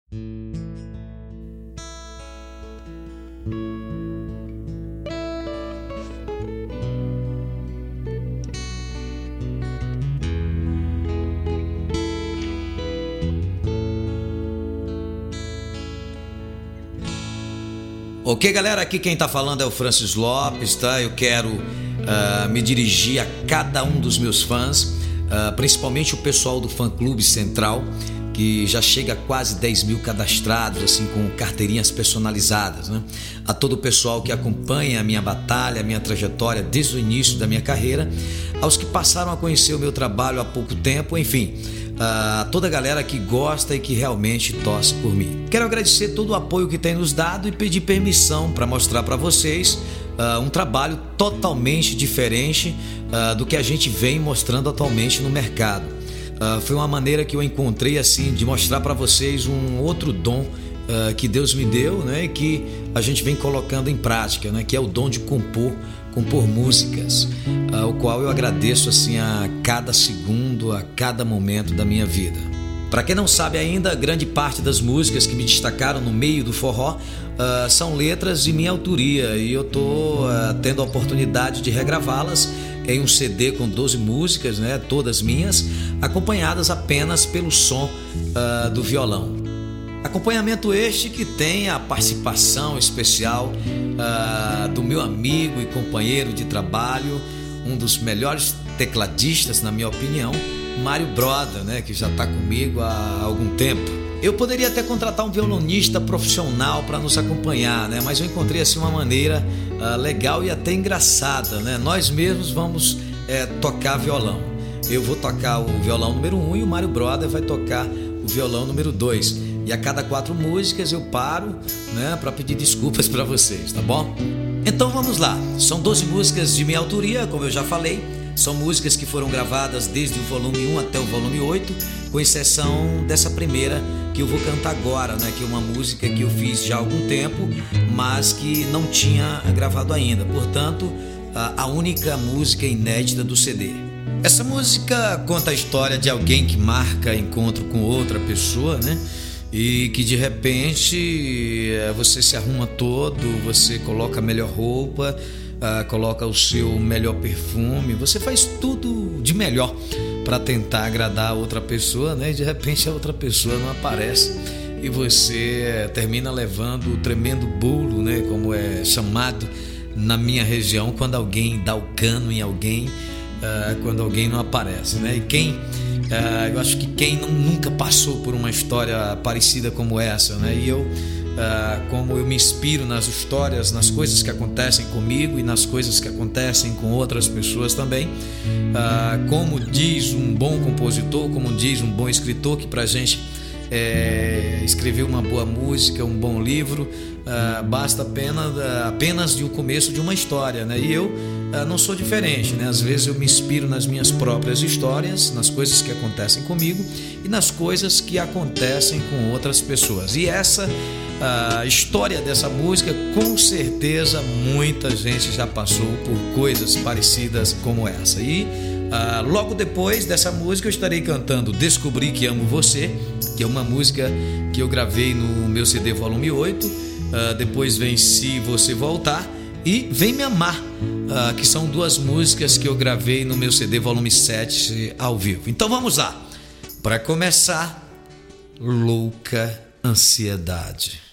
Ok, galera, aqui quem tá falando é o Francis Lopes, tá? Eu quero me dirigir a cada um dos meus fãs, principalmente o pessoal do Fã-Clube Central, que já chega a quase 10 mil cadastrados, assim, com carteirinhas personalizadas, né? A todo o pessoal que acompanha a minha batalha, a minha trajetória desde o início da minha carreira, aos que passaram a conhecer o meu trabalho há pouco tempo, enfim, a toda a galera que gosta e que realmente torce por mim. Quero agradecer todo o apoio que tem nos dado e pedir permissão para mostrar para vocês um trabalho totalmente diferente do que a gente vem mostrando atualmente no mercado. Foi uma maneira que eu encontrei assim de mostrar para vocês um outro dom que Deus me deu, né, e que a gente vem colocando em prática, né, que é o dom de compor músicas, o qual eu agradeço assim a cada segundo, a cada momento da minha vida. Para quem não sabe ainda, grande parte das músicas que me destacaram no meio do forró são letras de minha autoria, e eu tô tendo a oportunidade de regravá-las em um CD com 12 músicas, né, todas minhas, acompanhadas apenas pelo som do violão. Acompanhamento este que tem a participação especial do meu amigo e companheiro de trabalho, um dos melhores tecladistas, na minha opinião, Mário Broda, né, que já está comigo há algum tempo. Eu poderia até contratar um violonista profissional para nos acompanhar, né, mas eu encontrei assim uma maneira legal e até engraçada, né? Nós mesmos vamos tocar violão. Eu vou tocar o violão número 1 e o Mário Broda vai tocar o violão número 2. E a cada 4 músicas eu paro, né, para pedir desculpas para vocês, tá bom? Então vamos lá. São 12 músicas de minha autoria, como eu já falei. São músicas que foram gravadas desde o volume 1 até o volume 8, com exceção dessa primeira que eu vou cantar agora, né, que é uma música que eu fiz já há algum tempo, mas que não tinha gravado ainda. Portanto, a única música inédita do CD. Essa música conta a história de alguém que marca encontro com outra pessoa, né? E que de repente você se arruma todo, você coloca a melhor roupa, coloca o seu melhor perfume, você faz tudo de melhor para tentar agradar a outra pessoa, né? E de repente a outra pessoa não aparece e você termina levando o tremendo bolo, né? Como é chamado na minha região, quando alguém dá o cano em alguém, quando alguém não aparece, né? E eu acho que quem nunca passou por uma história parecida como essa, né? E como eu me inspiro nas histórias, nas coisas que acontecem comigo e nas coisas que acontecem com outras pessoas também, como diz um bom compositor, como diz um bom escritor, que pra gente escrever uma boa música, um bom livro, basta apenas de um começo de uma história, né? E eu não sou diferente, né? Às vezes eu me inspiro nas minhas próprias histórias, nas coisas que acontecem comigo e nas coisas que acontecem com outras pessoas. E essa história dessa música, com certeza muita gente já passou por coisas parecidas como essa. E logo depois dessa música eu estarei cantando Descobri que Amo Você, que é uma música que eu gravei no meu CD volume 8. Depois vem Se Você Voltar e Vem Me Amar, que são 2 músicas que eu gravei no meu CD volume 7 ao vivo. Então vamos lá. Para começar, Louca Ansiedade.